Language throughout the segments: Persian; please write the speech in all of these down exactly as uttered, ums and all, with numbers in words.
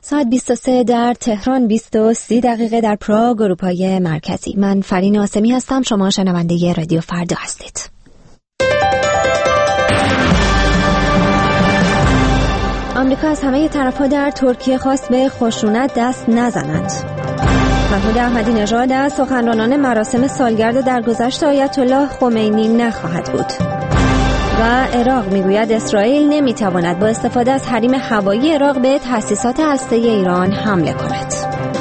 ساعت بیست و سه در تهران، بیست و سه دقیقه در پراگ، اروپای مرکزی. من فرین آسمی هستم، شما شنونده رادیو فردا هستید. آمریکا از همه طرف‌ها در ترکیه خواست به خشونت دست نزنند. محمود احمدی نژاد از سخنرانان مراسم سالگرد درگذشت آیت الله خمینی نخواهد بود. و عراق میگوید اسرائیل نمیتواند با استفاده از حریم هوایی عراق به تأسیسات هسته‌ای ایران حمله کند.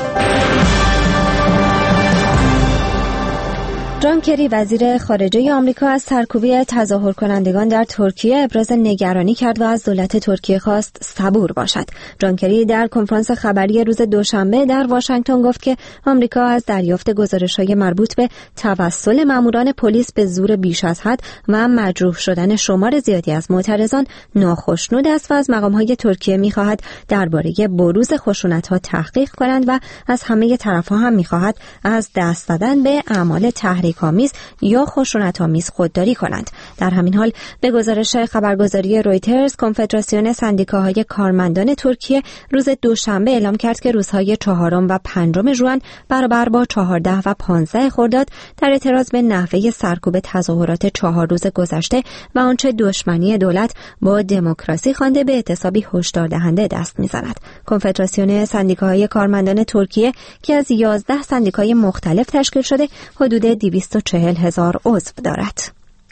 جان کری وزیر خارجه آمریکا از سرکوبی تظاهر کنندگان در ترکیه ابراز نگرانی کرد و از دولت ترکیه خواست صبور باشد. جان کری در کنفرانس خبری روز دوشنبه در واشنگتن گفت که آمریکا از دریافت گزارش‌های مربوط به توسل ماموران پلیس به زور بیش از حد و مجروح شدن شمار زیادی از معترضان ناخشنود است و از مقام‌های ترکیه می‌خواهد درباره بروز خشونت‌ها تحقیق کنند و از همه طرف‌ها هم می‌خواهد از دست دادن به اعمال تحریک آمیز یا خشونت‌آمیز خودداری کنند. در همین حال به گزارش خبرگزاری رویترز، کنفدراسیون سندیکاهای کارمندان ترکیه روز دوشنبه اعلام کرد که روزهای چهارم و پنجم ژوئن برابر با چهارده و پانزده خرداد در اعتراض به نحوه سرکوب تظاهرات چهار روز گذشته و آنچه دشمنی دولت با دموکراسی خوانده به اعتصابی هشدار دهنده دست می‌زند. کنفدراسیون سندیکاهای کارمندان ترکیه که از یازده سندیکای مختلف تشکیل شده حدود دویست و چهل هزار عضو دارد.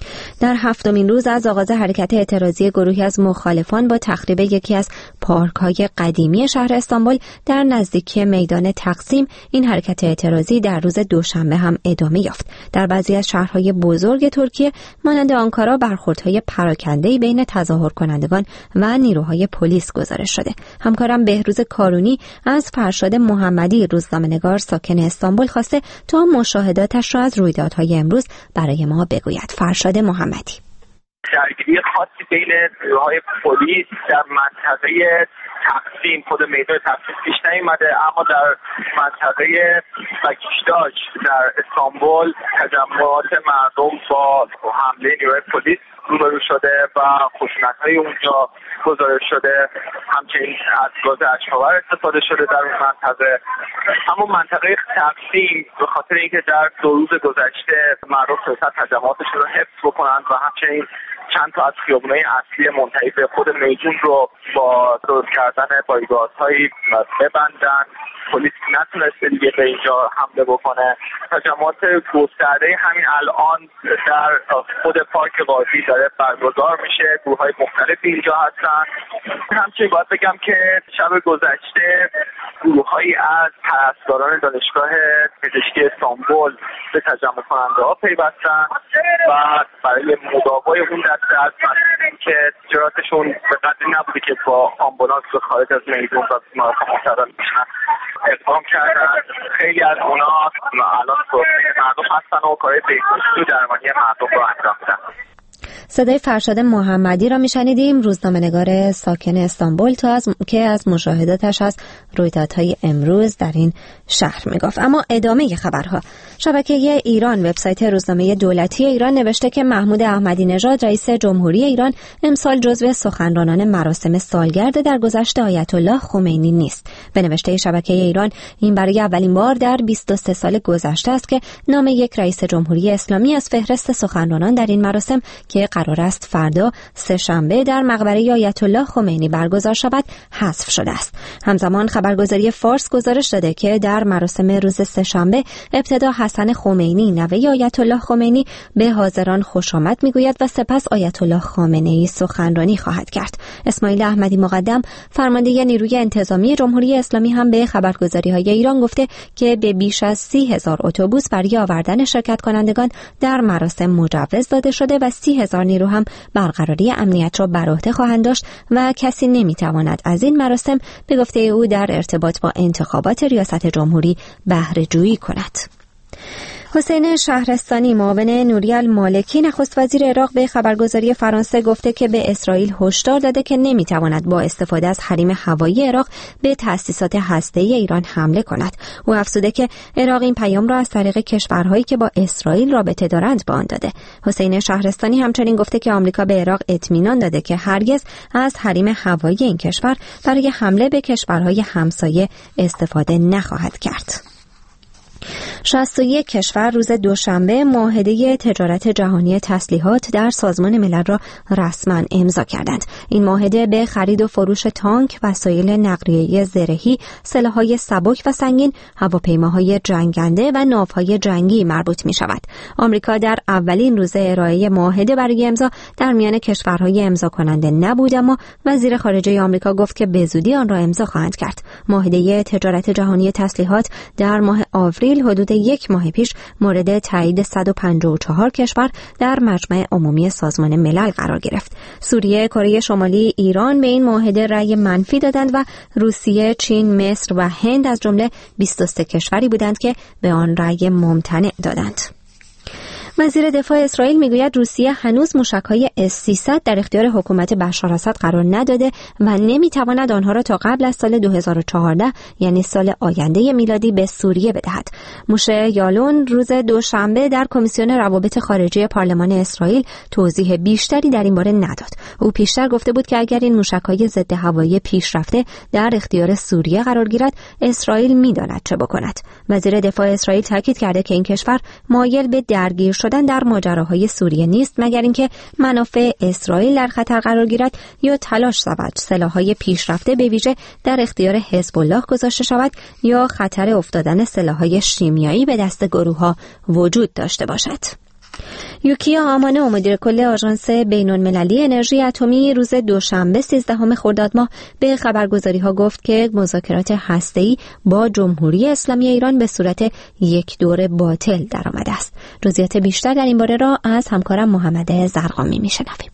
در هفتمین روز از آغاز حرکت اعتراضی گروهی از مخالفان با تخریب یکی از پارک‌های قدیمی شهر استانبول در نزدیکی میدان تقسیم، این حرکت اعتراضی در روز دوشنبه هم ادامه یافت. در بعضی از شهرهای بزرگ ترکیه مانند آنکارا برخوردهای پراکنده‌ای بین تظاهر کنندگان و نیروهای پلیس گزارش شده. همکارم بهروز کارونی از فرشاد محمدی، روزنامه‌نگار ساکن استانبول، خواسته تا مشاهداتش را از رویدادهای امروز برای ما بگوید. فرشاد محمدی: درگیری خاصی بین نیروهای پلیس در منطقه تقسیم، خود میدان تقسیم پیش نیامده، اما در منطقه بکیشتاش در استانبول تجمعات مردم با حمله نیروهای پلیس روبرو شده و خشونت‌های اونجا گزارش شده. همچنین از گاز اشک‌آور استفاده شده در اون منطقه. اما منطقه تقسیم به خاطر اینکه در دو روز گذشته مردم فرصت تجمعاتشون رو حفظ بکنند و همچنین چند تا از خیابون‌های اصلی منتهی به خود میدون رو با درست کردن پایگاه‌هایی ببندن، پلیس نتونسته دیگه به اینجا حمله بکنه. تجمعات گسترده همین الان در خود پارک قاضی داره برگزار میشه، گروه‌های مختلفی اینجا هستن. همچنین باید بگم که شب گذشته گروه‌هایی از پرستاران دانشگاه پزشکی استانبول به تجمع کننده ها پیوستن و برای مداوای اون دسته از مسئولین که جراتشون به قدری نبوده که با آمبولانس به خارج از میدون و بیمارستان منتقل بشن اقدام کردن. خیلی از اونا الان سرخی مردم هستن و کارهای بهداشتی و درمانی مردم رو انجام میدن. صدای فرشاد محمدی را میشنیدیم، روزنامه‌نگار ساکن استانبول، تا از که از مشاهداتش از رویدادهای امروز در این شهر میگفت. اما ادامه خبرها: شبکه ایران، وبسایت روزنامه دولتی ایران، نوشته که محمود احمدی نژاد رئیس جمهوری ایران امسال جزو سخنرانان مراسم سالگرد درگذشت آیت الله خمینی نیست. به نوشته شبکه ایران، این برای اولین بار در بیست و سه سال گذشته است که نام یک رئیس جمهوری اسلامی از فهرست سخنرانان در این مراسم که قرار است فردا سه شنبه در مقبره آیت الله خمینی برگزار شود حذف شده است. همزمان خبرگزاری فارس گزارش داده که در مراسم روز سه شنبه ابتدا حسن خمینی نوه آیت الله خمینی به حاضران خوش آمد میگوید و سپس آیت الله خامنه‌ای سخنرانی خواهد کرد. اسماعیل احمدی مقدم، فرمانده نیروی انتظامی جمهوری اسلامی، هم به خبرگزاری‌های ایران گفته که به بیش از سی هزار اتوبوس برای آوردن شرکت کنندگان در مراسم مجوز داده شده و سی هزار نیرو هم برقراری امنیت را بر عهده خواهند داشت و کسی نمیتواند از این مراسم به گفته او در ارتباط با انتخابات ریاست جمهوری بهره جویی کند. حسین شهرستانی معاون نوری المالکی نخست وزیر عراق به خبرگزاری فرانسه گفته که به اسرائیل هشدار داده که نمیتواند با استفاده از حریم هوایی عراق به تأسیسات هسته‌ای ایران حمله کند. او افزوده که عراق این پیام را از طریق کشورهایی که با اسرائیل رابطه دارند به آن داده. حسین شهرستانی همچنین گفته که آمریکا به عراق اطمینان داده که هرگز از حریم هوایی این کشور برای حمله به کشورهای همسایه استفاده نخواهد کرد. شصت و یک کشور روز دوشنبه معاهده تجارت جهانی تسلیحات در سازمان ملل را رسما امضا کردند. این معاهده به خرید و فروش تانک، وسایل نقلیه زرهی، سلاح‌های سبک و سنگین، هواپیماهای جنگنده و ناوهای جنگی مربوط می شود. آمریکا در اولین روز ارائه معاهده برای امضا در میان کشورهای امضا کننده نبود، اما وزیر خارجه آمریکا گفت که به زودی آن را امضا خواهند کرد. معاهده تجارت جهانی تسلیحات در ماه آوریل حدود یک ماه پیش مورد تایید صد و پنجاه و چهار کشور در مجمع عمومی سازمان ملل قرار گرفت. سوریه، کره شمالی، ایران به این معاهده رأی منفی دادند و روسیه، چین، مصر و هند از جمله بیست و سه کشوری بودند که به آن رأی ممتنع دادند. وزیر دفاع اسرائیل میگوید روسیه هنوز موشک‌های اس سیصد در اختیار حکومت بشار اسد قرار نداده و نمیتواند آنها را تا قبل از سال دو هزار و چهارده یعنی سال آینده میلادی به سوریه بدهد. موشه یالون روز دوشنبه در کمیسیون روابط خارجی پارلمان اسرائیل توضیح بیشتری در این باره نداد. او پیشتر گفته بود که اگر این موشک‌های ضد هوایی پیشرفته در اختیار سوریه قرار گیرد، اسرائیل میداند چه بکند. وزیر دفاع اسرائیل تاکید کرده که این کشور مایل به درگیر شدن در ماجراهای سوریه نیست مگر اینکه منافع اسرائیل در خطر قرار گیرد یا تلاش شود سلاح‌های پیشرفته به ویژه در اختیار حزب الله گذاشته شود یا خطر افتادن سلاح‌های شیمیایی به دست گروه‌ها وجود داشته باشد. یوکیا آمانو، مدیر کل آژانس بین‌المللی انرژی اتمی، روز دوشنبه سیزدهم خرداد ماه به خبرگزاری‌ها گفت که مذاکرات هسته‌ای با جمهوری اسلامی ایران به صورت یک دور باطل درآمده است. جزئیات بیشتر در این باره را از همکارم محمد زرقامی می‌شنویم.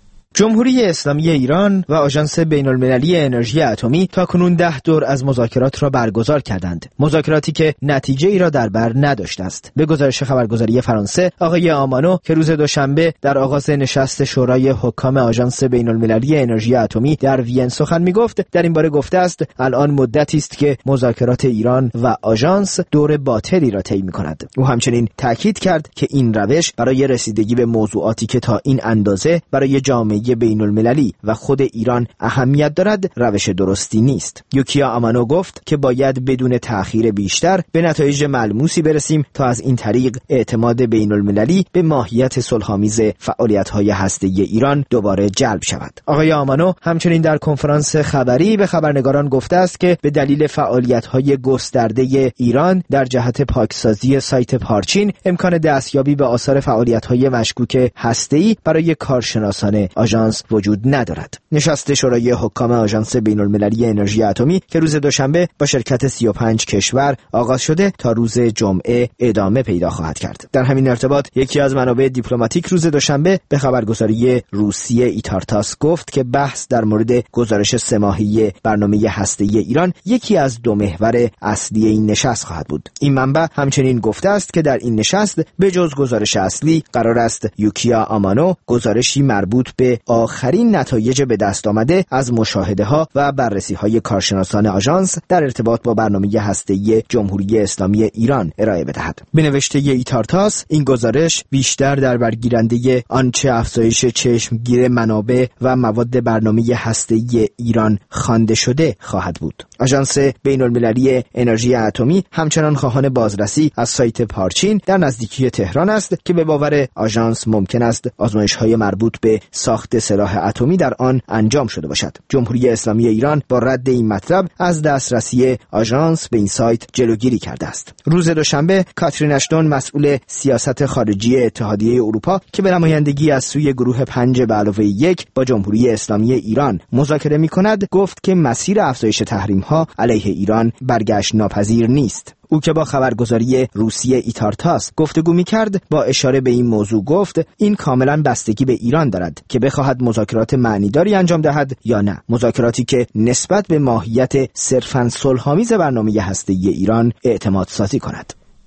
جمهوری اسلامی ایران و آژانس بین‌المللی انرژی اتمی تاکنون ده دور از مذاکرات را برگزار کردند. مذاکراتی که نتیجه ای را در بر نداشته است. به گزارش خبرگزاری فرانسه، آقای آمانو که روز دوشنبه در آغاز نشست شورای حکام آژانس بین‌المللی انرژی اتمی در وین سخن می‌گفت، در این باره گفته است الان مدتی است که مذاکرات ایران و آژانس دور باطلی را طی می‌کند. او همچنین تاکید کرد که این روش برای رسیدگی به موضوعاتی که تا این اندازه برای جامعه بین المللی و خود ایران اهمیت دارد روش درستی نیست. یوکیا آمانو گفت که باید بدون تأخیر بیشتر به نتایج ملموسی برسیم تا از این طریق اعتماد بین المللی به ماهیت صلح‌آمیز فعالیت‌های هسته‌ای ایران دوباره جلب شود. آقای آمانو همچنین در کنفرانس خبری به خبرنگاران گفته است که به دلیل فعالیت‌های گسترده ایران در جهت پاکسازی سایت پارچین امکان دستیابی به آثار فعالیت‌های مشکوک هسته‌ای برای کارشناسان آژانس وجود ندارد. نشست شورای حکام آژانس بین‌المللی انرژی اتمی که روز دوشنبه با شرکت سی و پنج کشور آغاز شده تا روز جمعه ادامه پیدا خواهد کرد. در همین ارتباط یکی از منابع دیپلماتیک روز دوشنبه به خبرگزاری روسیه ایتارتاس گفت که بحث در مورد گزارش سه ماهه برنامه هسته‌ای ایران یکی از دو محور اصلی این نشست خواهد بود. این منبع همچنین گفته است که در این نشست به جز گزارش اصلی قرار است یوکیا آمانو گزارشی مربوط به آخرین نتایج به دست آمده از مشاهده‌ها و بررسی‌های کارشناسان آژانس در ارتباط با برنامه هسته‌ای جمهوری اسلامی ایران ارائه بدهد. به نوشته ایتارتاس این گزارش بیشتر در برگیرنده آنچه افزایش چشمگیر منابع و مواد برنامه هسته‌ای ایران خوانده شده خواهد بود. آژانس بین‌المللی انرژی اتمی همچنان خواهان بازرسی از سایت پارچین در نزدیکی تهران است که به باور آژانس ممکن است آزمایش‌های مربوط به ساخت سلاح اتمی در آن انجام شده باشد. جمهوری اسلامی ایران با رد این مطلب از دسترسی آژانس به این سایت جلوگیری کرده است. روز دوشنبه کاترین اشتون مسئول سیاست خارجی اتحادیه اروپا که به نمایندگی از سوی گروه پنج به علاوه یک با جمهوری اسلامی ایران مذاکره می‌کند گفت که مسیر افزایش تحریم‌ها علیه ایران برگشت ناپذیر نیست. او که با خبرگزاری روسیه ایتارتاس گفتگو می‌کرد با اشاره به این موضوع گفت این کاملا بستگی به ایران دارد که بخواهد مذاکرات معنیداری انجام دهد یا نه، مذاکراتی که نسبت به ماهیت صرفاً صلح‌آمیز برنامه هسته‌ای ایران اعتماد سازی کند.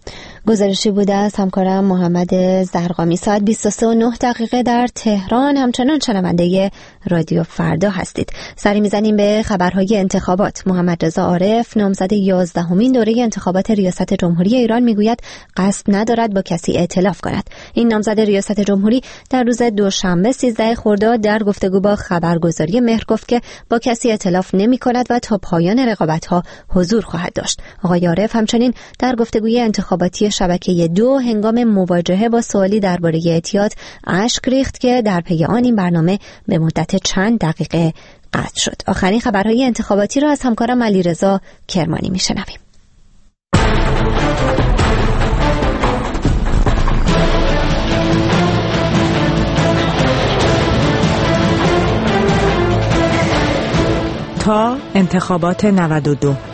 گزارشی بوده از همکارم محمد زرقامی. ساعت بیست و سه و نه دقیقه در تهران. همچنان شنونده رادیو فردا هستید. سری میزنیم به خبرهای انتخابات. محمد رضا عارف، نامزد یازدهمین دوره انتخابات ریاست جمهوری ایران، میگوید قصد ندارد با کسی ائتلاف کند. این نامزد ریاست جمهوری در روز دوشنبه سیزده خرداد در گفتگو با خبرگزاری مهر گفت که با کسی ائتلاف نمی کند و تا پایان رقابت‌ها حضور خواهد داشت. آقای عارف همچنین در گفتگوی انتخاباتی شبکه دو هنگام مواجهه با سوالی درباره اعتیاد اشک ریخت که در پی آن این برنامه به مدت چند دقیقه قطع شد. آخرین خبرهای انتخاباتی را از همکارم علیرضا کرمانی میشنویم. تا انتخابات نود و دو.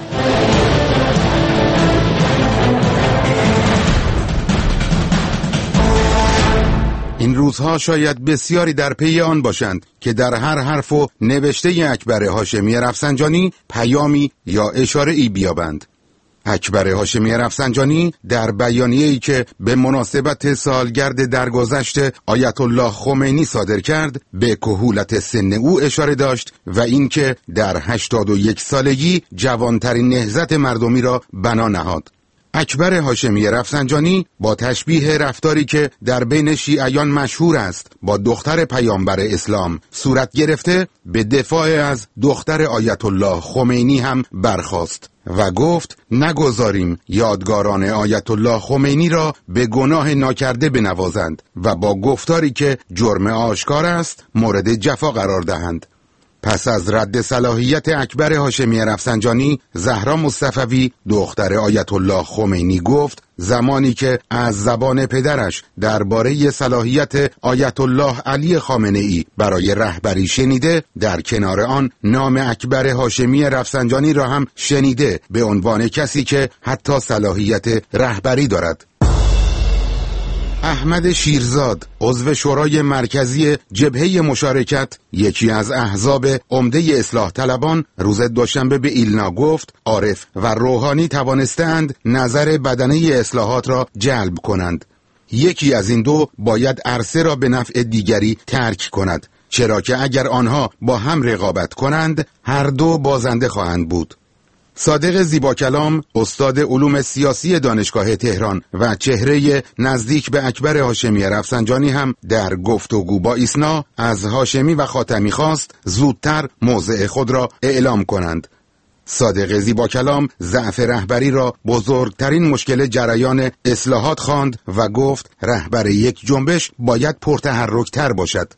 این روزها شاید بسیاری در پی آن باشند که در هر حرف و نوشته اکبر هاشمی رفسنجانی پیامی یا اشاره‌ای بیابند. اکبر هاشمی رفسنجانی در بیانیه‌ای که به مناسبت سالگرد درگذشت آیت الله خمینی صادر کرد به کهولت سن او اشاره داشت و اینکه در هشتاد و یک سالگی جوانترین نهضت مردمی را بنا نهاد. اکبر هاشمی رفسنجانی با تشبیه رفتاری که در بین شیعیان مشهور است با دختر پیامبر اسلام صورت گرفته به دفاع از دختر آیت الله خمینی هم برخاست و گفت نگذاریم یادگاران آیت الله خمینی را به گناه ناکرده بنوازند و با گفتاری که جرم آشکار است مورد جفا قرار دهند. پس از رد صلاحیت اکبر هاشمی رفسنجانی، زهرا مصطفوی دختر آیت الله خمینی گفت زمانی که از زبان پدرش درباره صلاحیت آیت الله علی خامنه‌ای برای رهبری شنیده، در کنار آن نام اکبر هاشمی رفسنجانی را هم شنیده به عنوان کسی که حتی صلاحیت رهبری دارد. احمد شیرزاد، عضو شورای مرکزی جبهه مشارکت، یکی از احزاب عمده اصلاح طلبان، روز دوشنبه به ایلنا گفت عارف و روحانی توانستند نظر بدنه اصلاحات را جلب کنند. یکی از این دو باید عرصه را به نفع دیگری ترک کند، چرا که اگر آنها با هم رقابت کنند هر دو بازنده خواهند بود. صادق زیباکلام، استاد علوم سیاسی دانشگاه تهران و چهره نزدیک به اکبر هاشمی رفسنجانی هم در گفتگو با ایسنا از هاشمی و خاتمی خواست زودتر موضع خود را اعلام کنند. صادق زیباکلام ضعف رهبری را بزرگترین مشکل جریان اصلاحات خواند و گفت رهبر یک جنبش باید پرتحرک‌تر باشد.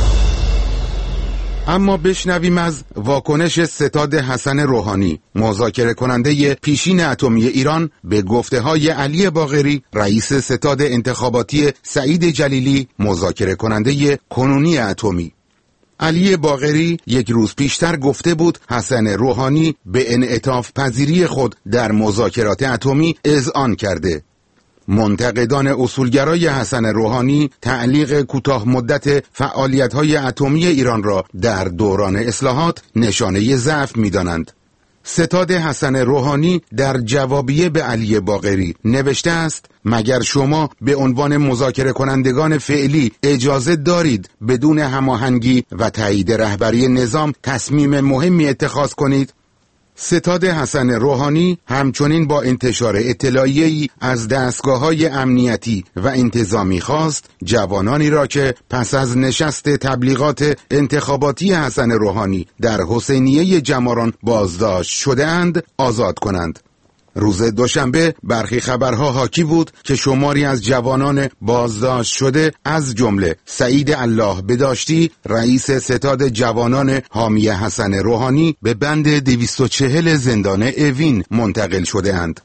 اما بشنویم از واکنش ستاد حسن روحانی، مذاکره کننده پیشین اتمی ایران، به گفته های علی باقری، رئیس ستاد انتخاباتی سعید جلیلی، مذاکره کننده کنونی اتمی. علی باقری یک روز پیشتر گفته بود حسن روحانی به انعطاف پذیری خود در مذاکرات اتمی اذعان کرده. منتقدان اصولگرای حسن روحانی تعلیق کوتاه مدت فعالیت‌های اتمی ایران را در دوران اصلاحات نشانه ضعف می‌دانند. ستاد حسن روحانی در جوابیه به علی باقری نوشته است مگر شما به عنوان مذاکره کنندگان فعلی اجازه دارید بدون هماهنگی و تایید رهبری نظام تصمیم مهمی اتخاذ کنید؟ ستاد حسن روحانی همچنین با انتشار اطلاعیه‌ای از دستگاه‌های امنیتی و انتظامی خواست جوانانی را که پس از نشست تبلیغات انتخاباتی حسن روحانی در حسینیه جماران بازداشت شده‌اند آزاد کنند. روز دوشنبه برخی خبرها حاکی بود که شماری از جوانان بازداشت شده از جمله سعید الله بداشتی، رئیس ستاد جوانان حامی حسن روحانی، به بند دویست و چهل زندان اوین منتقل شده اند.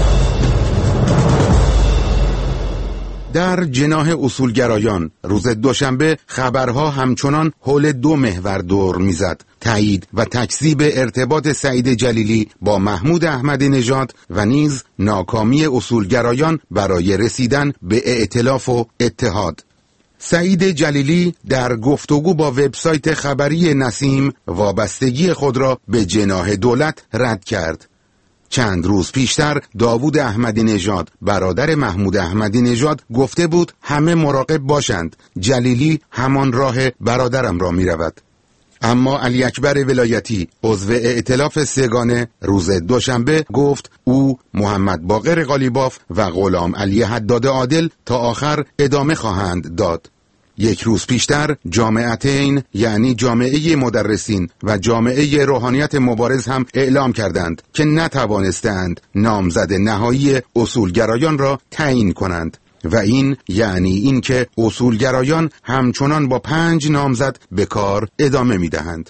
در جناح اصولگرایان روز دوشنبه خبرها همچنان حول دو محور دور میزد: تایید و تکذیب ارتباط سعید جلیلی با محمود احمدی نژاد و نیز ناکامی اصولگرایان برای رسیدن به ائتلاف و اتحاد. سعید جلیلی در گفتگو با وبسایت خبری نسیم وابستگی خود را به جناح دولت رد کرد. چند روز پیشتر داوود احمدی نژاد برادر محمود احمدی نژاد گفته بود همه مراقب باشند، جلیلی همان راه برادرم را می رود. اما علی اکبر ولایتی عضو ائتلاف سگانه روز دوشنبه گفت او، محمد باقر قالیباف و غلام علی حداد عادل تا آخر ادامه خواهند داد. یک روز پیشتر جامعتین یعنی جامعه مدرسین و جامعه روحانیت مبارز هم اعلام کردند که نتوانستند نامزد نهایی اصولگرایان را تعیین کنند و این یعنی این که اصولگرایان همچنان با پنج نامزد به کار ادامه می‌دهند.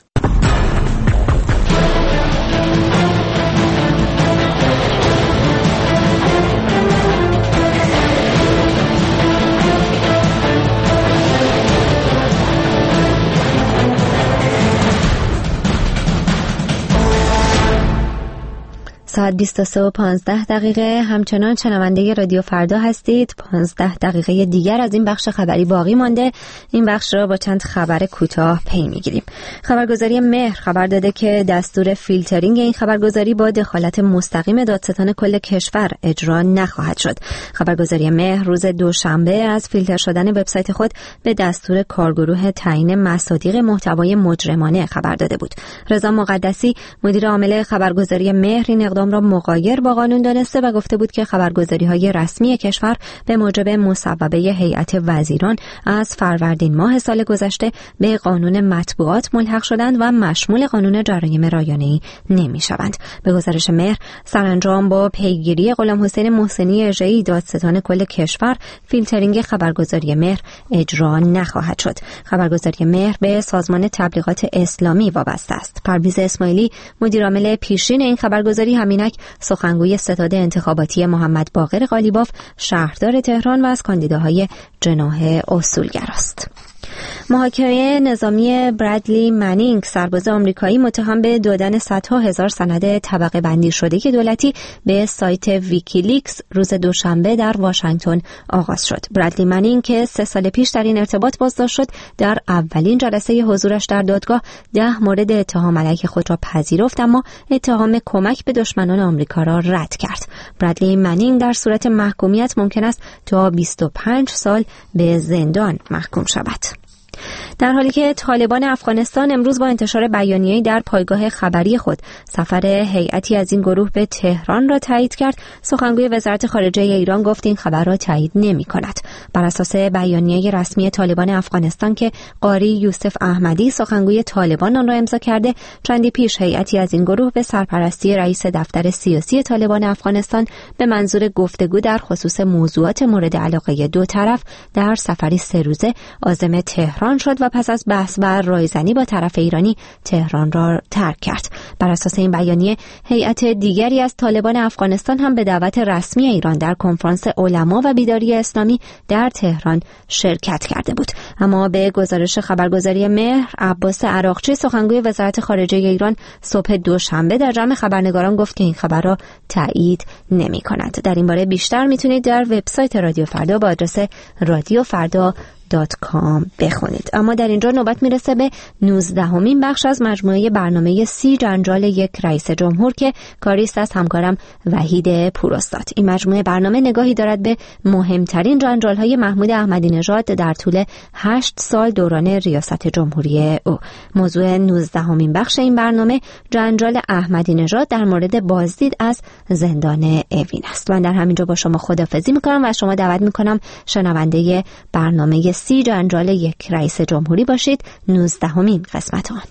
ساعت بیست و سه و پانزده دقیقه. همچنان شنونده رادیو فردا هستید. پانزده دقیقه دیگر از این بخش خبری باقی مانده. این بخش را با چند خبر کوتاه پی میگیریم. خبرگزاری مهر خبر داده که دستور فیلترینگ این خبرگزاری با دخالت مستقیم دادستان کل کشور اجرا نخواهد شد. خبرگزاری مهر روز دوشنبه از فیلتر شدن وبسایت خود به دستور کارگروه تعیین مصادیق محتوای مجرمانه خبر داده بود. رضا مقدسی مدیر عامل خبرگزاری مهر این اقدام را مغایر با قانون دانسته و گفته بود که خبرگزاری‌های رسمی کشور به موجب مصوبه هیئت وزیران از فروردین ماه سال گذشته به قانون مطبوعات ملحق شدند و مشمول قانون جرایم رایانه‌ای نمی‌شوند. به گزارش مهر، سرانجام با پیگیری غلام حسین محسنی ارجایی دادستان کل کشور، فیلترینگ خبرگزاری مهر اجرا نخواهد شد. خبرگزاری مهر به سازمان تبلیغات اسلامی وابسته است. پرویز اسماعیلی مدیر عامل پیشین این خبرگزاری همینک سخنگوی ستاد انتخاباتی محمد باقر قالیباف شهردار تهران و از کاندیداهای جناح اصولگر است. محاکمه نظامی برادلی منینگ سرباز آمریکایی متهم به دادن صدها هزار سند طبقه بندی شده دولتی به سایت ویکیلیکس روز دوشنبه در واشنگتن آغاز شد. برادلی منینگ که سه سال پیش در این ارتباط بازداشت شد، در اولین جلسه حضورش در دادگاه ده مورد اتهام علیه خود را پذیرفت، اما اتهام کمک به دشمنان آمریکا را رد کرد. برادلی منینگ در صورت محکومیت ممکن است تا بیست و پنج سال به زندان محکوم شود. در حالی که طالبان افغانستان امروز با انتشار بیانیه‌ای در پایگاه خبری خود سفر هیئتی از این گروه به تهران را تایید کرد، سخنگوی وزارت خارجه ایران گفت این خبر را تایید نمی‌کند. بر اساس بیانیه رسمی طالبان افغانستان که قاری یوسف احمدی سخنگوی طالبان آن را امضا کرده، چندی پیش هیئتی از این گروه به سرپرستی رئیس دفتر سیاسی طالبان افغانستان به منظور گفتگو در خصوص موضوعات مورد علاقه دو طرف در سفری سه روزه عازم تهران شد و پس از بحث و رایزنی با طرف ایرانی تهران را ترک کرد. بر اساس این بیانیه، هیئت دیگری از طالبان افغانستان هم به دعوت رسمی ایران در کنفرانس علما و بیداری اسلامی در تهران شرکت کرده بود. اما به گزارش خبرگزاری مهر، عباس عراقچی سخنگوی وزارت خارجه ایران صبح دوشنبه در جمع خبرنگاران گفت که این خبر را تایید نمی‌کند. در این باره بیشتر میتونید در وبسایت رادیو فردا با آدرس رادیو فردا دات کام بخونید. اما در اینجا نوبت میرسه به نوزدهمین بخش از مجموعه برنامه سی جنجال یک رئیس جمهور که کاریست از همکارم وحید پوراستاد. این مجموعه برنامه نگاهی دارد به مهمترین جنجال‌های محمود احمدی نژاد در طول هشت سال دوران ریاست جمهوری او. موضوع نوزدهمین بخش این برنامه جنجال احمدی نژاد در مورد بازدید از زندان اوین است. من در همینجا با شما خداحافظی میکنم و شما دعوت میکنم شنونده برنامه سی جنجال یک رئیس جمهوری باشید. نوزدهمین قسمت آن.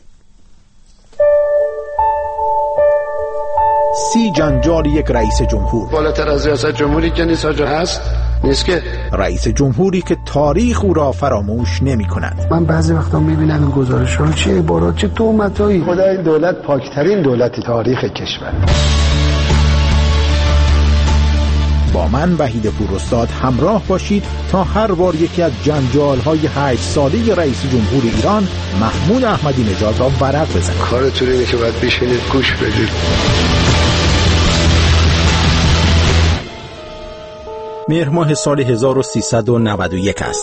سی جنجال یک رئیس جمهور. بالاتر از ریاست جمهوری که نیست آجا هست نیست که رئیس جمهوری که تاریخ او را فراموش نمی کند. من بعضی وقتا میبینم این گزارش ها چه عبارات چه تهمتایی. خدا این دولت پاکترین دولت تاریخ کشور. با من وحید پوراستاد همراه باشید تا هر بار یکی از جنجال‌های هشت ساله رئیس جمهور ایران محمود احمدی نژاد را ورق بزنید. کارتون اینه که باید بشینید گوش بدید. مهر ماه سال هزار و سیصد و نود و یک است.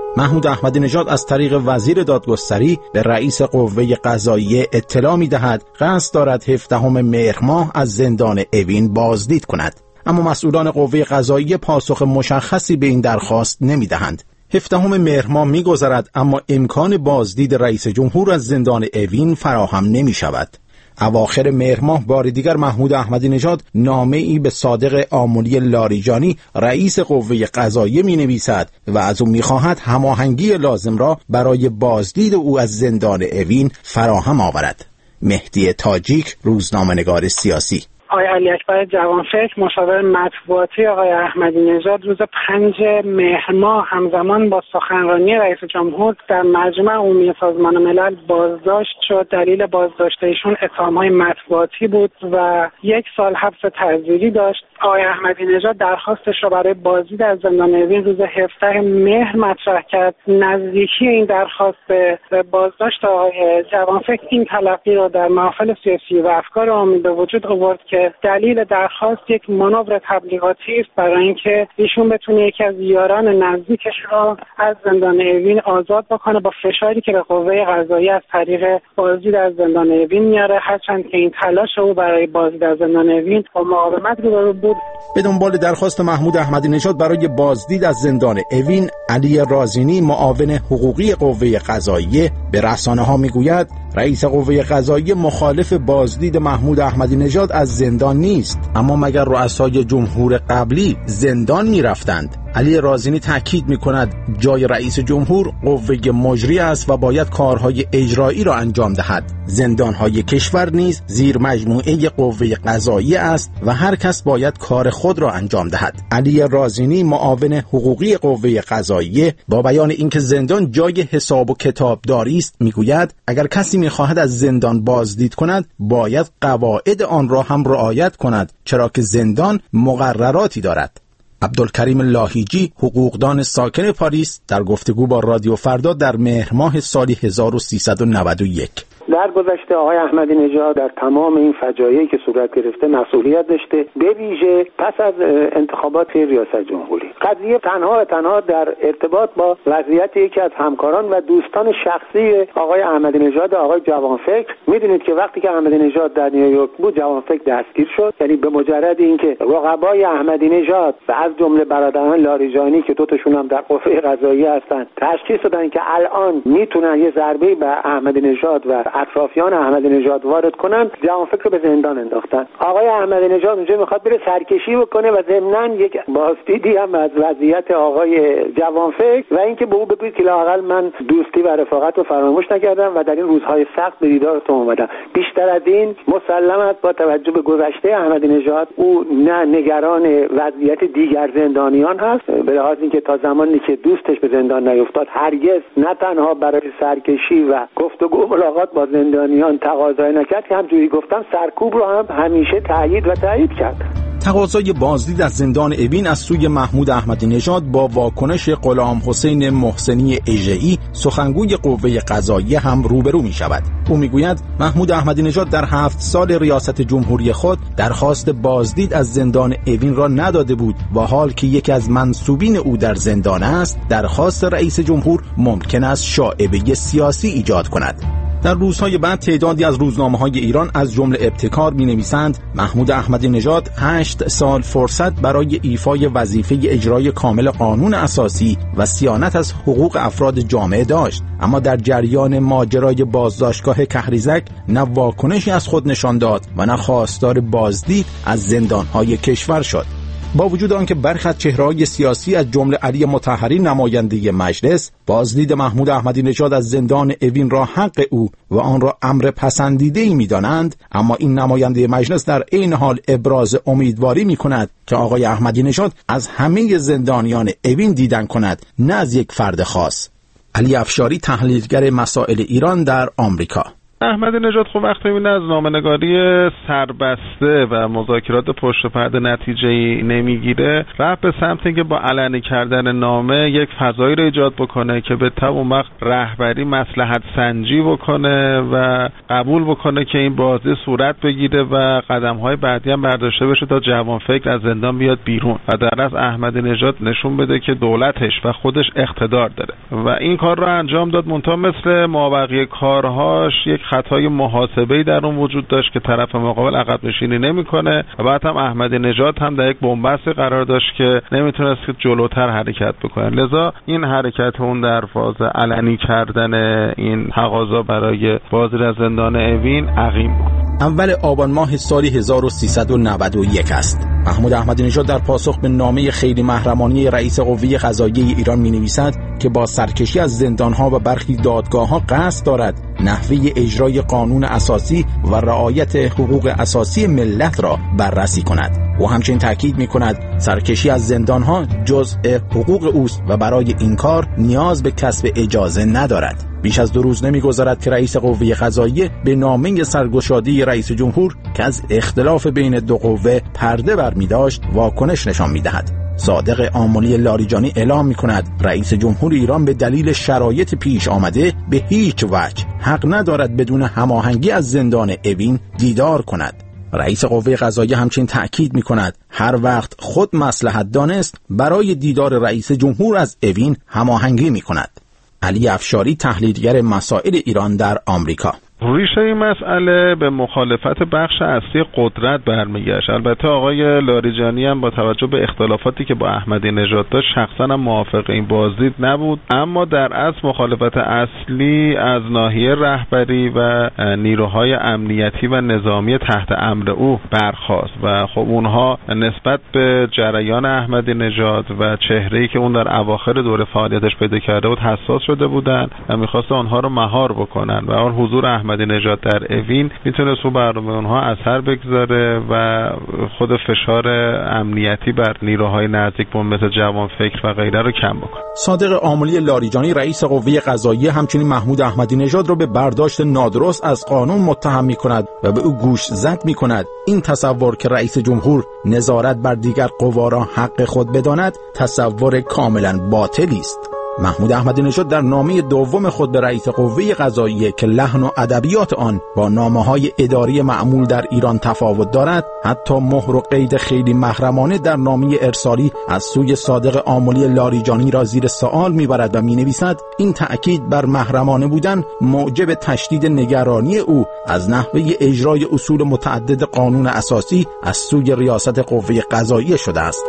محمود احمدی نژاد از طریق وزیر دادگستری به رئیس قوه قضاییه اطلاع می‌دهد قصد دارد هفدهم مهر ماه از زندان اوین بازدید کند، اما مسئولان قوه قضاییه پاسخ مشخصی به این درخواست نمی‌دهند. هفدهم مهر ماه می‌گذرد اما امکان بازدید رئیس جمهور از زندان اوین فراهم نمی‌شود. اواخر مهر ماه بار دیگر محمود احمدی نژاد نامه‌ای به صادق آملی لاریجانی رئیس قوه قضاییه می‌نویسد و از او می‌خواهد هماهنگی لازم را برای بازدید او از زندان اوین فراهم آورد. مهدی تاجیک، روزنامه‌نگار سیاسی. آقای علی اکبر جوانفکر مشاور مطبوعاتی آقای احمدی نژاد روز پنج مهر ماه همزمان با سخنرانی رئیس جمهور در مجمع عمومی سازمان ملل بازداشت شد. دلیل بازداشت ایشون اتهام‌های مطبوعاتی بود و یک سال حبس تعزیری داشت. آقای احمدی نژاد درخواستش را برای بازدید از زندان اوین روز هفدهم مهر مطرح کرد. نزدیکی این درخواست به بازداشت آقای جوانفکر این تلقی را در محافل سیاسی و افکار عامی به وجود آورد که دلیل درخواست یک مانور تبلیغاتی است برای اینکه ایشون بتونه یکی از یاران نزدیکش را از زندان اوین آزاد بکنه، با فشاری که به قوه قضاییه از طریق بازدید از زندان اوین میاره، هرچند که این تلاش او برای بازدید از زندان اوین با مقاومت روبرو بود. به دنبال درخواست محمود احمدی نژاد برای بازدید از زندان اوین، علی رازینی معاون حقوقی قوه قضاییه به رسانه‌ها میگوید رئیس قوه قضاییه مخالف بازدید محمود احمدی نژاد از زندان نیست، اما مگر رؤسای جمهور قبلی زندان میرفتند؟ علی رازینی تاکید میکند جای رئیس جمهور قوه مجری است و باید کارهای اجرایی را انجام دهد. زندانهای کشور نیز زیر مجموعه قوه قضاییه است و هر کس باید کار خود را انجام دهد. علی رازینی معاون حقوقی قوه قضاییه با بیان اینکه زندان جای حساب و کتابداری است میگوید اگر کسی میخواهد از زندان بازدید کند باید قواعد آن را هم رعایت کند، چرا که زندان مقرراتی دارد. عبدالکریم لاهیجی، حقوقدان ساکن پاریس، در گفتگو با رادیو فردا در مهر ماه سال هزار و سیصد و نود و یک: در گذشته آقای احمدی نژاد در تمام این فجایعی که صورت گرفته مسئولیت داشته، به ویژه پس از انتخابات ریاست جمهوری. قضیه تنها تنها در ارتباط با وضعیت یکی از همکاران و دوستان شخصی آقای احمدی نژاد، آقای جوانفکر. میدونید که وقتی که احمدی نژاد در نیویورک بود جوانفکر دستگیر شد، یعنی به مجرد اینکه رقبای احمدی نژاد و از جمله برادران لاریجانی که دو تاشون هم در قوه قضاییه هستند تشخیص دادن که الان میتونن یه ضربه به احمدی نژاد و اطرافیان احمدی نژاد وارد کنن، جوانفکر رو به زندان انداختن. آقای احمدی نژاد اونجا میخواد بره سرکشی بکنه و ضمناً یک بازدیدی هم از وضعیت آقای جوانفکر و اینکه به او بگوید که لااقل من دوستی و رفاقت رو فراموش نکردم و در این روزهای سخت به دیدارتون اومدم. بیشتر از این مسلم است با توجه به گذشته احمدی نژاد او نه نگران وضعیت دیگر زندانیان هست، به لحاظ اینکه تا زمانی که دوستش به زندان نیفتاد هرگز نه تنها برای سرکشی و گفتگو ملاقات با زندانیان تقاضا نکرد که همجوری گفتم سرکوب رو هم همیشه تایید و تایید کرد. تقاضای بازدید از زندان اوین از سوی محمود احمدی نژاد با واکنش غلام حسین محسنی اژه‌ای سخنگوی قوه قضاییه هم روبرو می شود. او میگوید محمود احمدی نژاد در هفت سال ریاست جمهوری خود درخواست بازدید از زندان اوین را نداده بود و حال که یکی از منسوبین او در زندان است درخواست رئیس جمهور ممکن است شائبه سیاسی ایجاد کند. در روزهای بعد تعدادی از روزنامه‌های ایران از جمله ابتکار می‌نویسند محمود احمدی نژاد هشت سال فرصت برای ایفای وظیفه اجرای کامل قانون اساسی و صیانت از حقوق افراد جامعه داشت، اما در جریان ماجرای بازداشتگاه کهریزک نه واکنشی از خود نشان داد و نه خواستار بازدید از زندان‌های کشور شد. با وجود آنکه برخی از چهره‌های سیاسی از جمله علی مطهری نماینده مجلس بازدید محمود احمدی نژاد از زندان اوین را حق او و آن را امر پسندیده‌ای می‌دانند، اما این نماینده مجلس در عین حال ابراز امیدواری می‌کند که آقای احمدی نژاد از همه زندانیان اوین دیدن کند، نه از یک فرد خاص. علی افشاری، تحلیلگر مسائل ایران در آمریکا: احمدی نژاد خب وقتی میبینه از نامه‌نگاری سربسته و مذاکرات پشت پرده نتیجه‌ای نمیگیره، رفت به سمت اینکه با علنی کردن نامه یک فضایی رو ایجاد بکنه که به تبع اون وقت رهبری مصلحت سنجی بکنه و قبول بکنه که این بازی صورت بگیره و قدم‌های بعدی هم برداشته بشه تا جوانفکر از زندان بیاد بیرون و در اصل احمدی نژاد نشون بده که دولتش و خودش اقتدار داره و این کار رو انجام داد. منتها مثل مابقی کارهاش یک خطای محاسبه‌ای در اون وجود داشت که طرف مقابل عقب نشینی نمیکنه و بعد هم احمدی نژاد هم در یک بنبست قرار داشت که نمیتونست که جلوتر حرکت بکنه. لذا این حرکت اون در فاز علنی کردن این تقاضا برای بازدید از زندان اوین عقیم بود. اول آبان ماه سال هزار و سیصد و نود و یک است. محمود احمدی نژاد در پاسخ به نامه خیلی محرمانه رئیس قوه قضاییه ایران می‌نویسد که با سرکشی از زندان‌ها و برخی دادگاه‌ها قصد دارد نحوه اجرای قانون اساسی و رعایت حقوق اساسی ملت را بررسی کند. او همچنین تاکید می‌کند سرکشی از زندان‌ها جزء حقوق اوست و برای این کار نیاز به کسب اجازه ندارد. بیش از دو روز نمی‌گذرد که رئیس قوه قضاییه به نامه سرگشادی رئیس جمهور که از اختلاف بین دو قوه پرده برمی‌داشت واکنش نشان می‌دهد. صادق آملی لاریجانی اعلام می‌کند رئیس جمهور ایران به دلیل شرایط پیش آمده به هیچ وجه حق ندارد بدون هماهنگی از زندان اوین دیدار کند. رئیس قوه قضاییه همچنین تأکید می‌کند هر وقت خود مصلحت دانست برای دیدار رئیس جمهور از اوین هماهنگی می‌کند. علی افشاری، تحلیلگر مسائل ایران در آمریکا: ریشه این مسئله به مخالفت بخش اصلی قدرت برمیگشت. البته آقای لاریجانی هم با توجه به اختلافاتی که با احمدی نژاد داشت شخصا هم موافق این بازدید نبود، اما در اصل مخالفت اصلی از ناحیه رهبری و نیروهای امنیتی و نظامی تحت امر او برخاست و خب اونها نسبت به جریان احمدی نژاد و چهره‌ای که اون در اواخر دوره فعالیتش پیدا کرده بود حساس شده بودند و می‌خواستن آنها رو مهار بکنن و اون حضور احمدی نژاد در اوین میتونه رو برنامه اونها اثر بگذاره و خود فشار امنیتی بر نیروهای نزدیک به مثل جوانفکر و غیره رو کم بکنه. صادق آملی لاریجانی، رئیس قوه قضاییه، همچنین محمود احمدی نژاد را به برداشت نادرست از قانون متهم می‌کند و به او گوش زد می‌کند. این تصور که رئیس جمهور نظارت بر دیگر قوا را حق خود بداند تصور کاملا باطلی است. محمود احمدی نژاد در نامه دوم خود به رئیس قوه قضاییه که لحن و ادبیات آن با نامه‌های اداری معمول در ایران تفاوت دارد، حتی مهر و قید خیلی محرمانه در نامه ارسالی از سوی صادق آملی لاریجانی را زیر سوال می‌برد و می‌نویسد این تأکید بر محرمانه بودن موجب تشدید نگرانی او از نحوه اجرای اصول متعدد قانون اساسی از سوی ریاست قوه قضاییه شده است.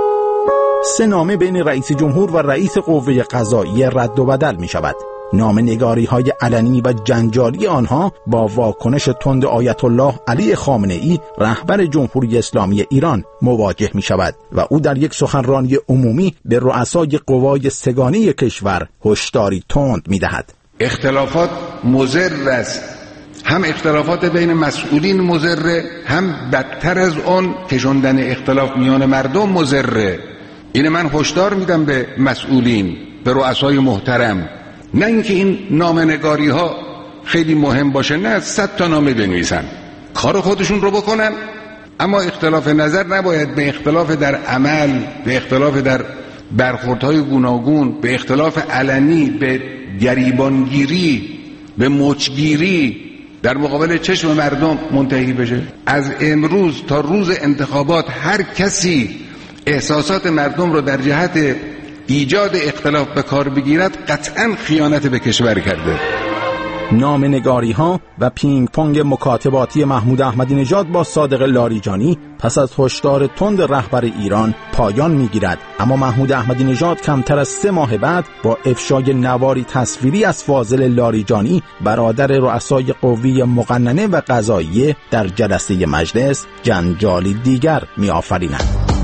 سه نامه بین رئیس جمهور و رئیس قوه قضاییه رد و بدل می شود. نامه نگاری های علنی و جنجالی آنها با واکنش تند آیت الله علی خامنه ای رهبر جمهوری اسلامی ایران مواجه می شود و او در یک سخنرانی عمومی به رؤسای قوای سگانه کشور هشداری تند می دهد. اختلافات مضر است، هم اختلافات بین مسئولین مضر، هم بدتر از اون کشوندن اختلاف میان مردم مضره. این من هشدار میدم به مسئولین، به رؤسای محترم، نه اینکه این نامه‌نگاری ها خیلی مهم باشه، نه صد تا نامه بنویسن، کار خودشون رو بکنن، اما اختلاف نظر نباید به اختلاف در عمل، به اختلاف در برخوردهای گوناگون، به اختلاف علنی، به گریبانگیری، به مچگیری در مقابل چشم مردم منتهی بشه. از امروز تا روز انتخابات هر کسی احساسات مردم رو در جهت ایجاد اختلاف به کار بگیرد قطعاً خیانت به کشور کرده. نامه‌نگاری ها و پینگ پونگ مکاتباتی محمود احمدی نژاد با صادق لاریجانی پس از هشدار تند رهبر ایران پایان میگیرد، اما محمود احمدی نژاد کمتر از سه ماه بعد با افشای نواری تصویری از فاضل لاریجانی برادر رؤسای قوی مقننه و قضاییه در جلسه مجلس جنجالی دیگر میآفریند.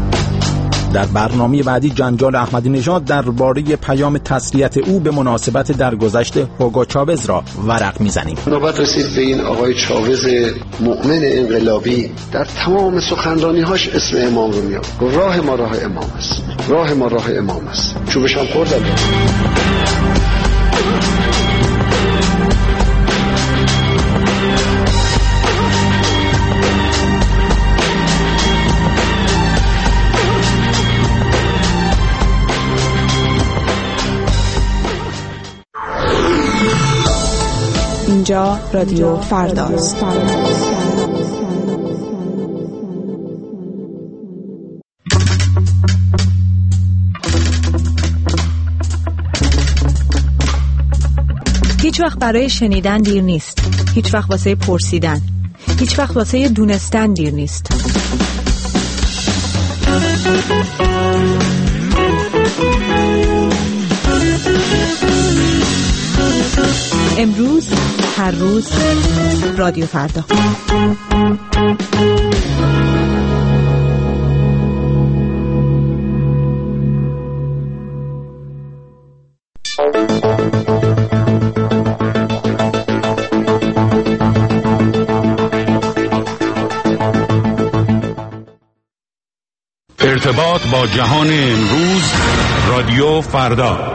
در برنامه بعدی جنجال احمدی نژاد درباره پیام تسلیت او به مناسبت درگذشت هوگو چاوز را ورق میزنیم. نوبت رسید به این آقای چاوز مؤمن انقلابی در تمام سخنرانی‌هاش اسم امام رو میاد. راه ما راه امام است. راه ما راه امام است. چوبش هم خوردن. اینجا رادیو فرداست. هیچ وقت برای شنیدن دیر نیست. هیچ وقت واسه پرسیدن. هیچ وقت واسه دونستن دیر نیست. امروز، هر روز، رادیو فردا. ارتباط با جهان امروز، رادیو فردا.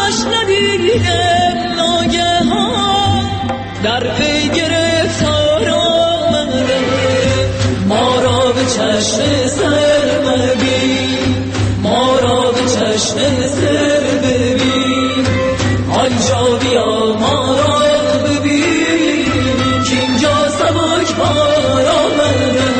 صداش ندیدم ناگهان در پی گرفت آمده ما را به چشم سر ببین ما را به چشم سر ببین آنجا بیا ما را ببین که اینجا سبک بار آمده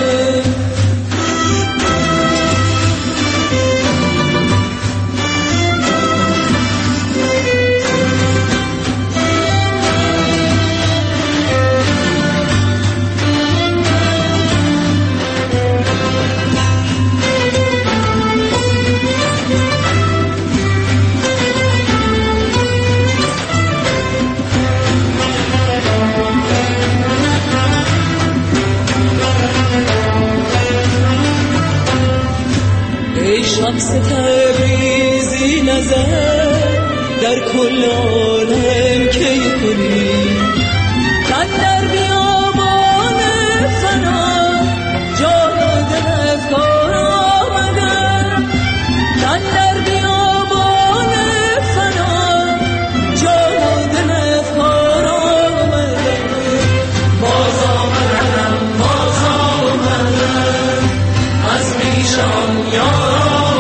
شمس تبریزی نظر در کل عالم کی کنی من در بیابان فنا جان دل افکار آمدم من در بیابان فنا جان دل افکار آمدم باز آمدم باز آمدم از پیشان یار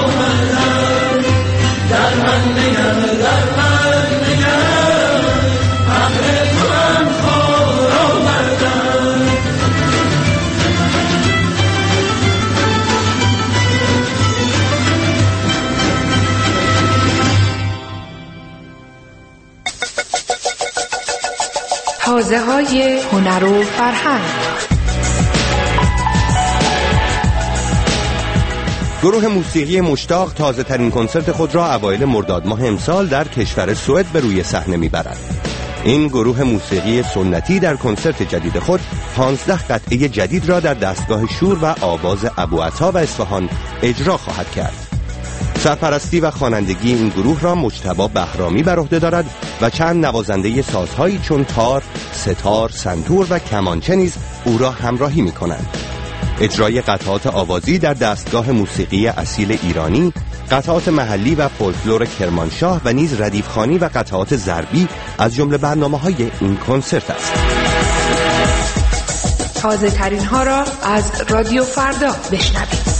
حوزه های هنر و فرهنگ. گروه موسیقی مشتاق تازه ترین کنسرت خود را اوایل مرداد ماه امسال در کشور سوئد به روی صحنه میبرد. این گروه موسیقی سنتی در کنسرت جدید خود پانزده قطعه جدید را در دستگاه شور و آواز ابوعطا و اصفهان اجرا خواهد کرد. سرپرستی و خوانندگی این گروه را مجتبی بهرامی بر عهده دارد و چند نوازنده سازهایی چون تار، ستار، سنتور و کمانچه نیز او را همراهی می‌کنند. اجرای قطعات آوازی در دستگاه موسیقی اصیل ایرانی، قطعات محلی و فولکلور کرمانشاه و نیز ردیفخوانی و قطعات ضربی از جمله برنامه‌های این کنسرت است. تازه ترین ها را از رادیو فردا بشنوید.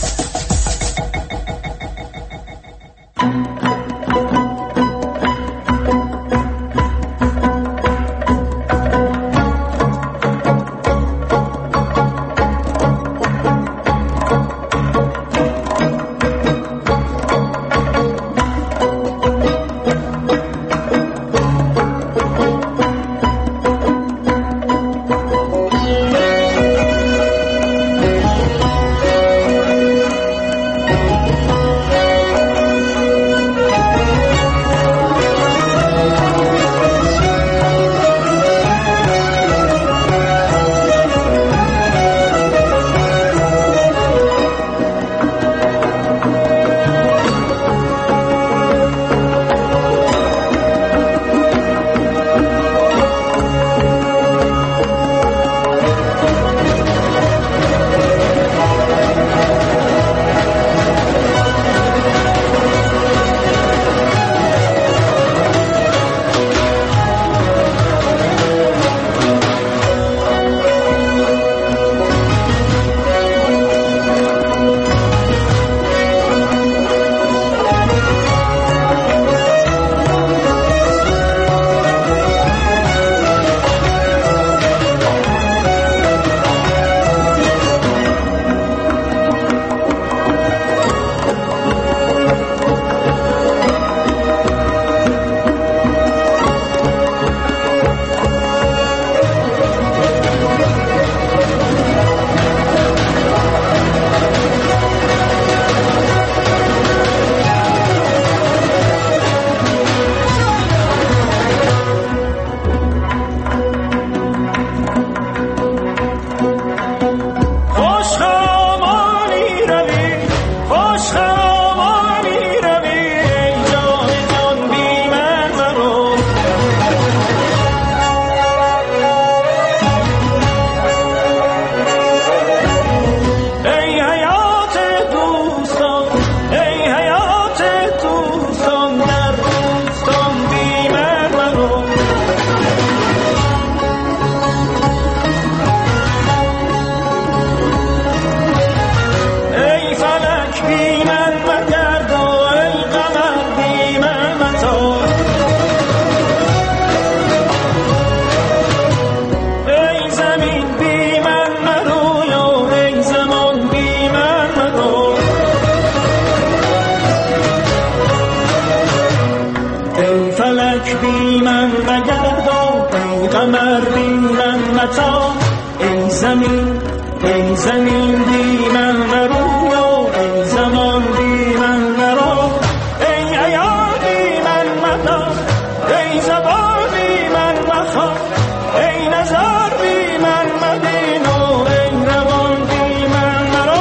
خاک بی من مگردان، ای قمر بی من متا، ای زمین ای زمین بی من مرو، ای زمان بی من مرو، ای عیار بی من مدا، ای زبان بی من مخا، ای نظر بی من مبین و ای روان بی من مرو،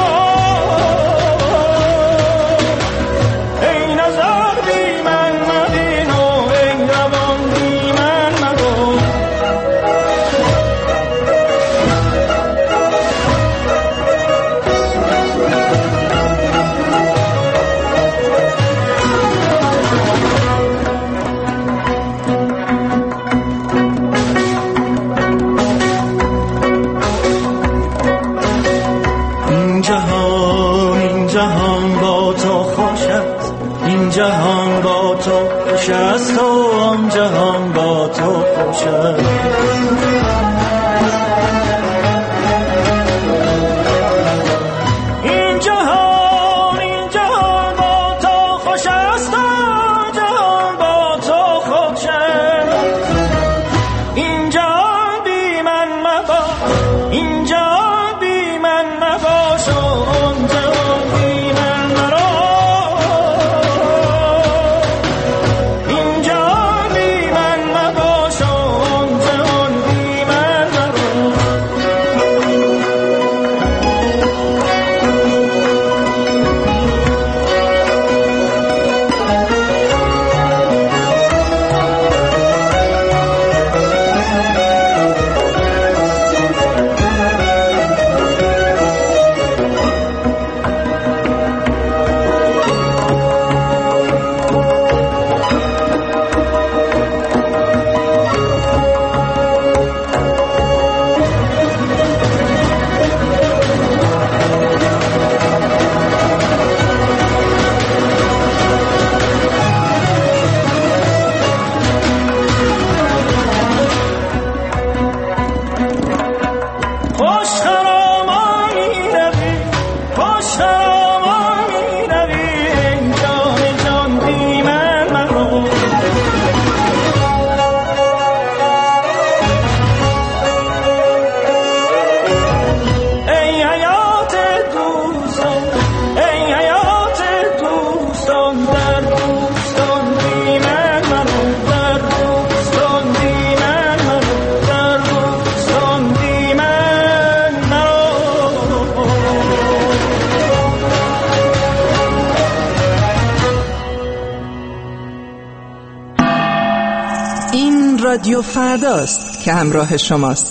ای نظر بی من مبین و ای روان بی من مرو. این جهان این جهان با تو خوش است، این جهان با تو خوش است و آن جهان با تو خوش است. این جهان این جهان با تو خوش است و آن جهان با تو خوش است. این جهان بی من مبا، این جهان بی من مباش و آن جهان بی من مرو، این جهان بی من مباش و آن جهان بی من مرو. خوش خرامی روی، خوش خرامی روی، ای جان جان بی من مرو، ای حیات دوستان، ای حیات دوستان، در دوستان بی من مرو، در دوستان بی من مرو، در دوستان بی من مرو. این رادیو فرداست که همراه شماست.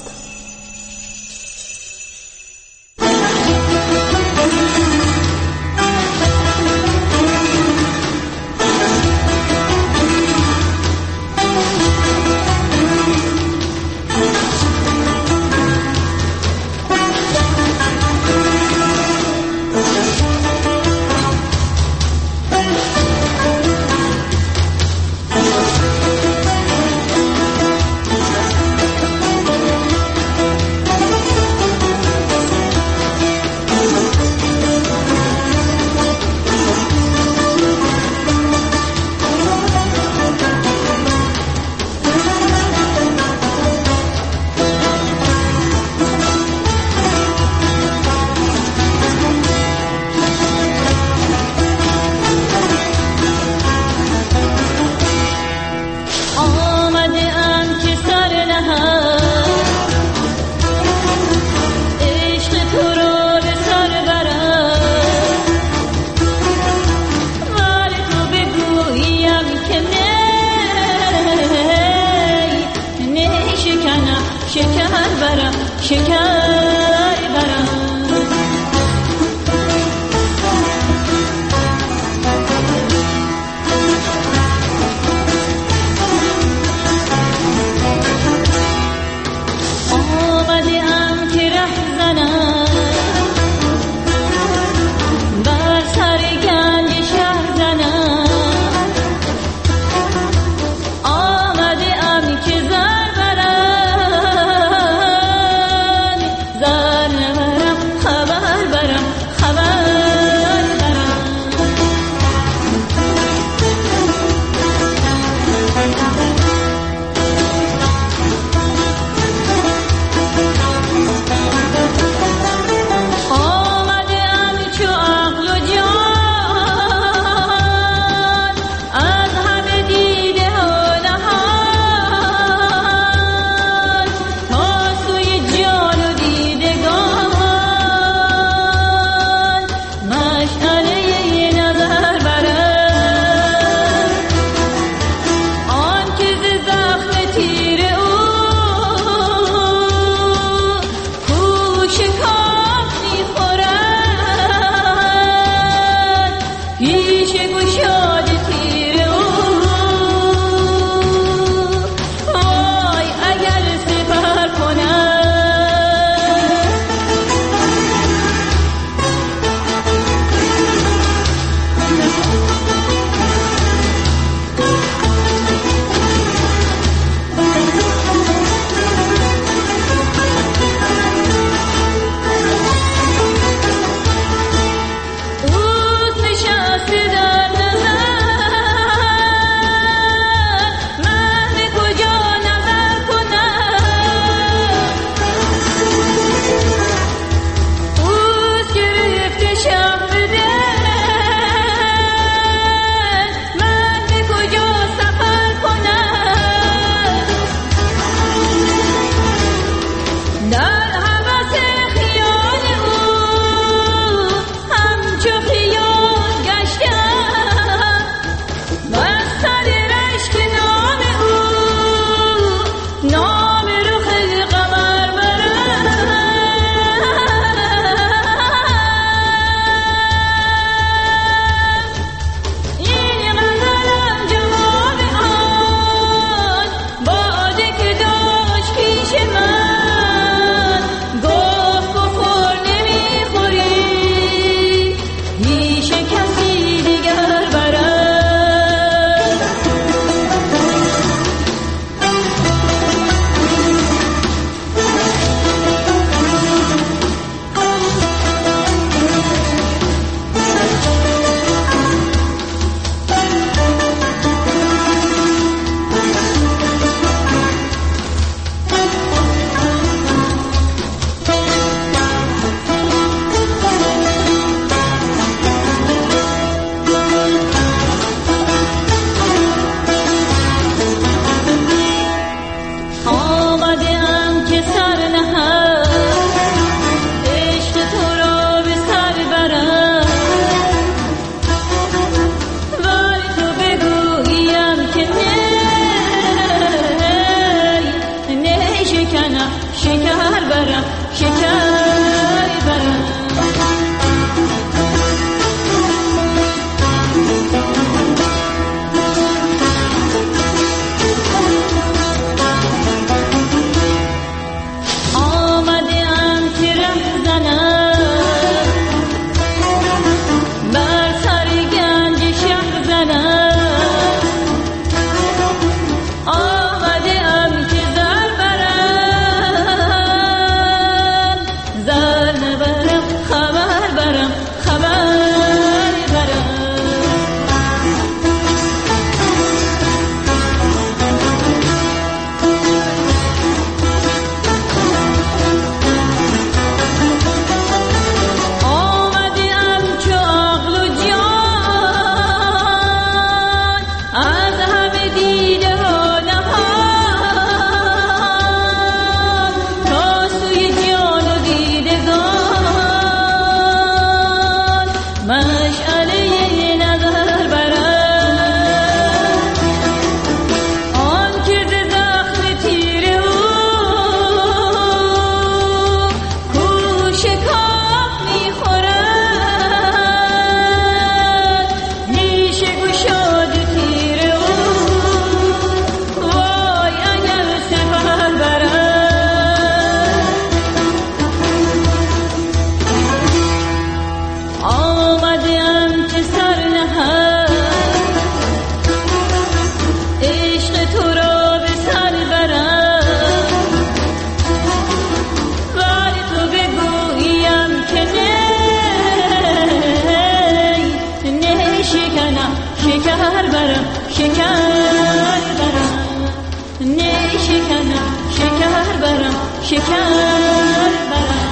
نی شکنم شکر برم شکر برم.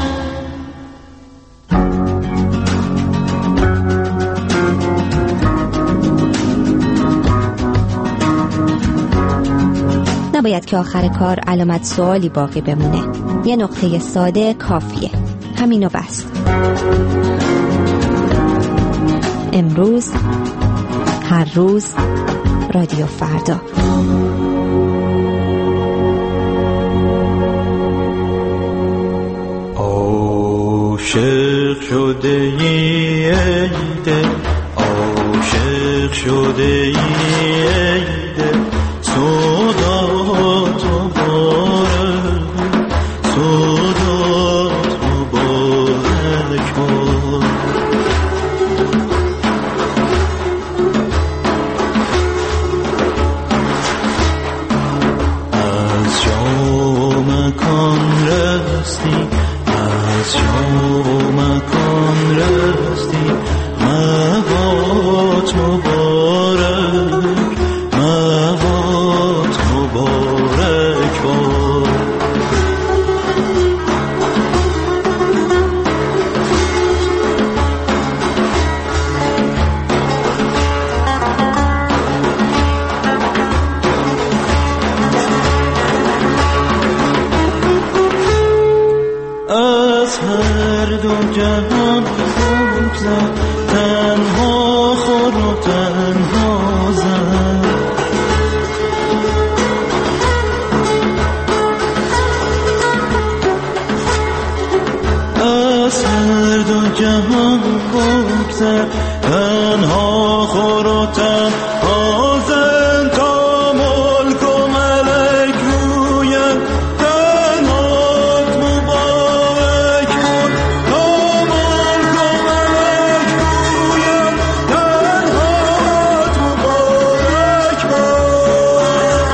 نباید که آخر کار علامت سوالی باقی بمونه. یه نقطه ساده کافیه. همینو بس. امروز، هر روز، رادیو فردا. عاشق شده ای دل، عاشق شده ای دل، صدات مبارک، صدات مبارک باد. از جا مکان رستی، از جا مکان رستی، مباد مبارک، مباد مبارک باد. از هر دو جهان بگذر، تنها خود و تنها زن. از هر دو جهان بگذر، تنها خود و تنها زن. تا ملک و ملک رویند تنهات مبارک باد. تا ملک و ملک رویند تنهات مبارک باد.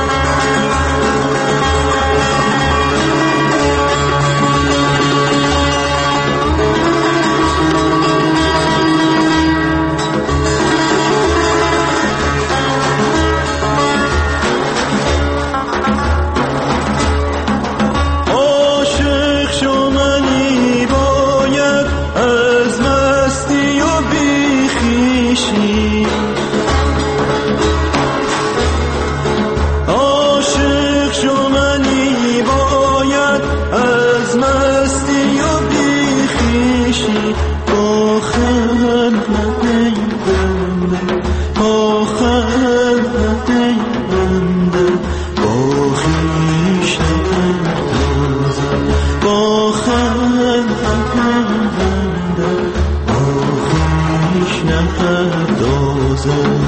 عاشق شو منی باید از مستی و بیخیشی، عاشق شو منی باید از مستی و بیخیشی. با خلقت ای بنده، با خلقت ای بنده، با خویش نپردازم، با خلقت ای بنده، با خویش نپردازم.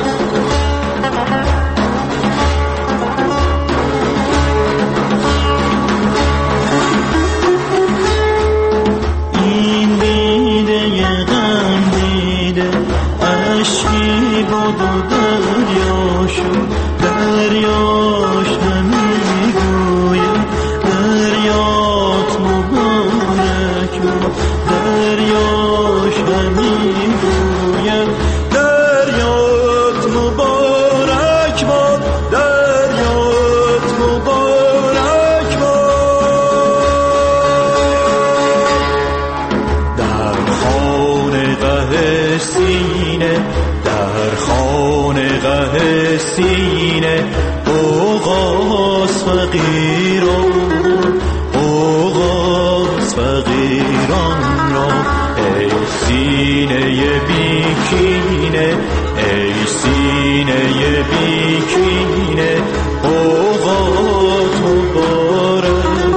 این دیده غم دیده اشکی بود و دریا شد، دریاش همی گوید دریات مبارک باد. دریاش همی گوید دریات مبارک باد، دریات مبارک باد. در خانقه سینه، در خانقه سینه، اوغاز فقیران، اوغاز فقیران را. ای سینه بیکینه، ای سینه بیکینه، اوغات مبارک،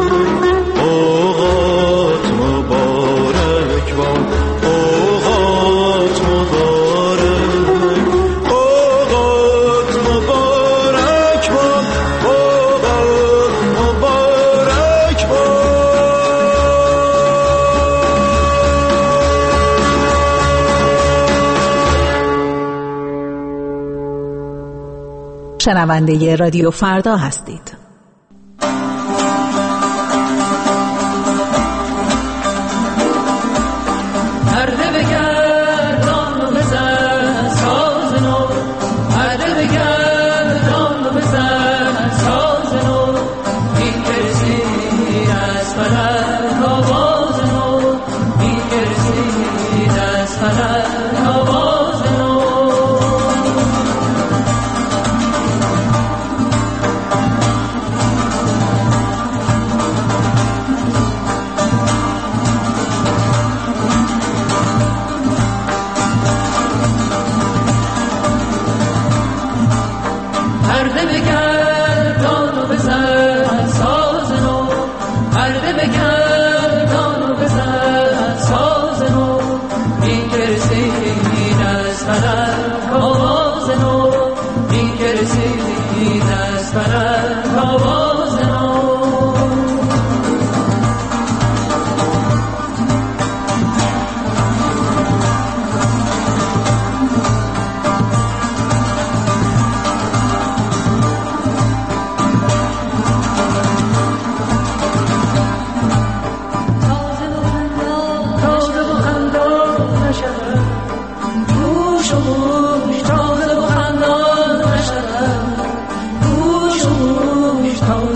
اوغات مبارک باد. اوغات مبارک، اوغات مبارک باد، اوغات مبارک باد. شنونده رادیو فردا هستید. پرده بگردان و بزن ساز نو، پرده بگردان و بزن ساز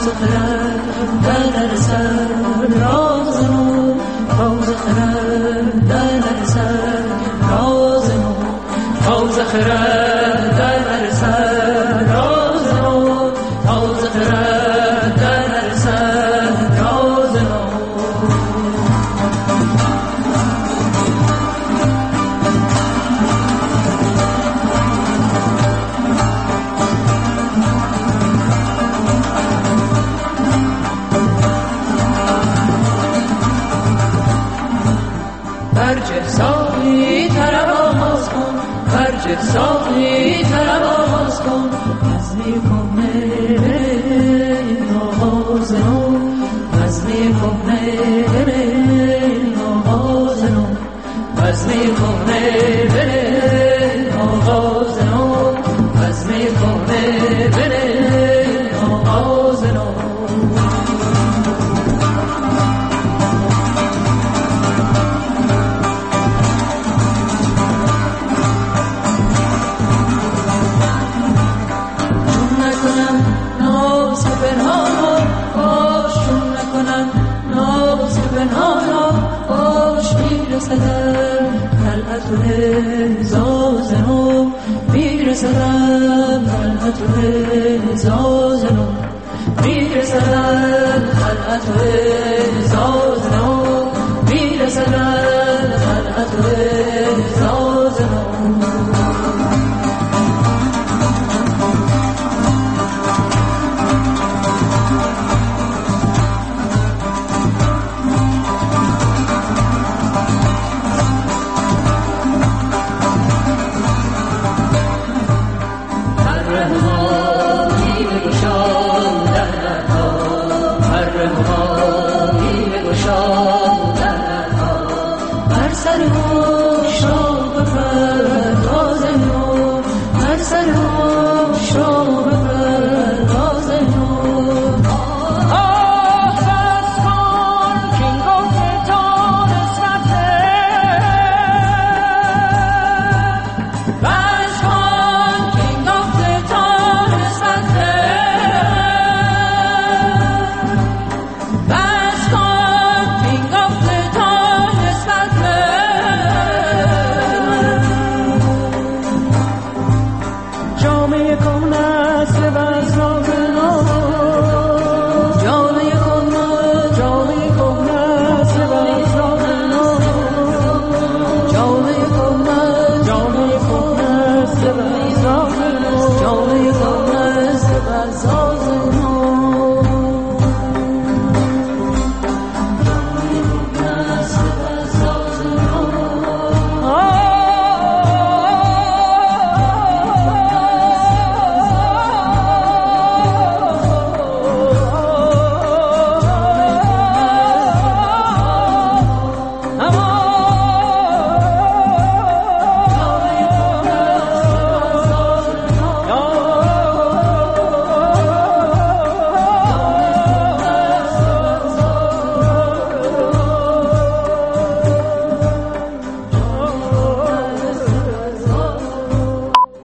حوز خرد در نرسد راز نو حوز خرد در نرسد راز نو حوز خرد در نرسد راز نو حوز خرد در نرسد راز نو برجه ساقی طرب آغاز کن برجه ساقی طرب آغاز کن بزمی کن بره آغاز نو بزمی کن بره آغاز نو بزمی کن بره آغاز نو بزمی کن بره آغاز نو زازنو میرسدم خلعت زازنو میرسدم خلعت